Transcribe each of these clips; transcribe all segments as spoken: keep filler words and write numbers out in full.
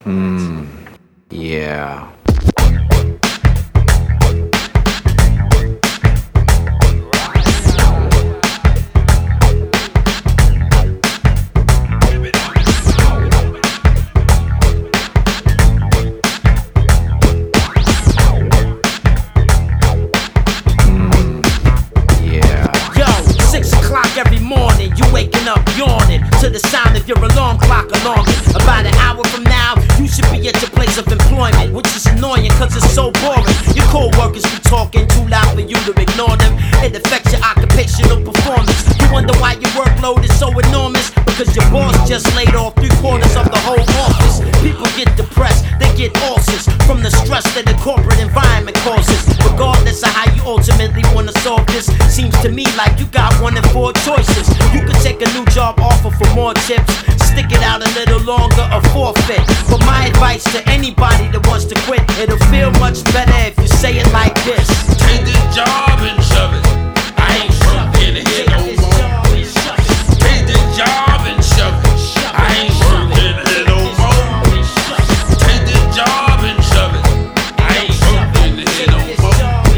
Hmm. Yeah. Every morning, you waking up yawning to the sound of your alarm clock alarming. About an hour from now, you should be at your place of employment, which is annoying cause it's so boring. Your co-workers be talking too loud for you to ignore them. It affects your occupational performance. You wonder why your workload is so enormous, because your boss just laid off three quarters of the whole office. People get depressed, they get ulcers from the stress that the corporate environment causes. Regardless of how you ultimately wanna solve this, seems to me like you got one and four choices. You could take a new job offer for more tips, stick it out a little longer or forfeit. But my advice to anybody that wants to quit, it'll feel much better if you say it like this: take this job and shove it. I ain't working here no more. Take this job and shove it. I ain't working here no more. Take this job and shove it. I ain't working here no more.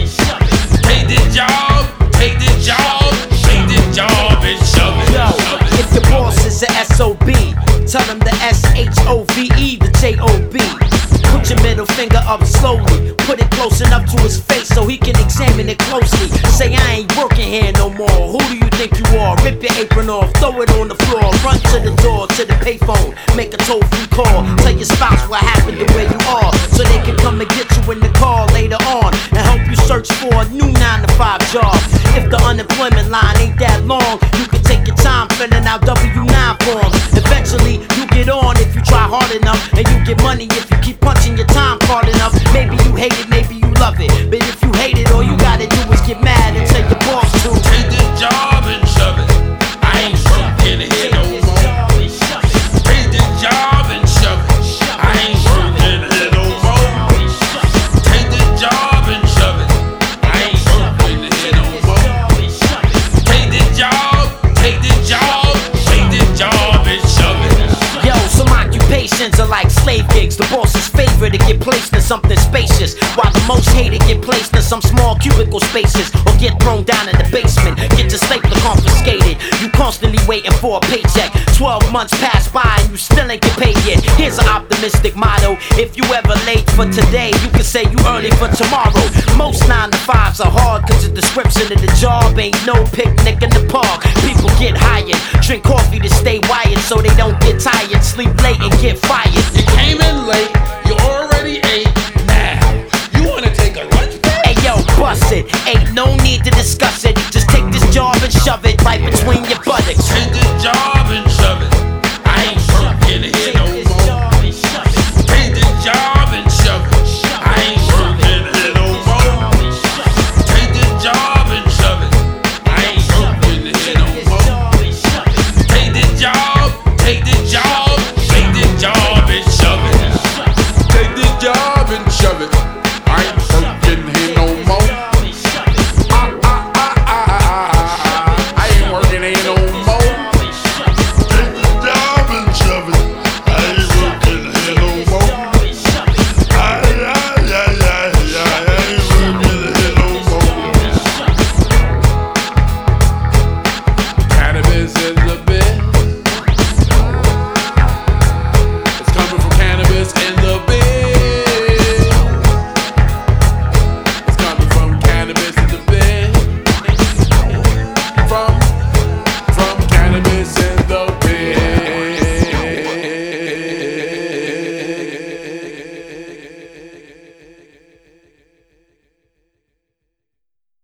Take this job, take this job, take this job and shove it. Yo, if your boss is a S O B, tell him the S H O V E, the J O B. Put your middle finger up slowly, put it close enough to his face so he can examine it closely. Say, I ain't working here no more. Who do you think you are? Rip your apron off, throw it on the floor, run to the door, to the payphone, make a toll-free call. Tell your spouse what happened to where you are, so they can come and get you in the car later on and help you search for a new nine to five job. If the unemployment line ain't that long, you can take your time filling out W nine forms. Eventually, you get on if you try hard enough, and you get money if you keep punching your time hard enough. Maybe you hate it, maybe you love it, but if you hate it, all you gotta do is get mad and tell your boss to take this job and shove it. I ain't working here no more. Take this job and shove it. I ain't working here no more. Take this job and shove it. I ain't working here no more. Take this job, take this job, take this job and shove it. Yo, some occupations are like slave gigs. The boss's favorite to get placed in something spacious, while the most hated get placed in some small cubicle spaces, or get thrown down in the basement, get your stapler confiscated. You constantly waiting for a paycheck. Twelve months pass by and you still ain't get paid yet. Here's an optimistic motto: if you ever late for today, you can say you early for tomorrow. Most nine to fives are hard cause the description of the job ain't no picnic in the park. People get hired, drink coffee to stay wired so they don't get tired, sleep late and get fired.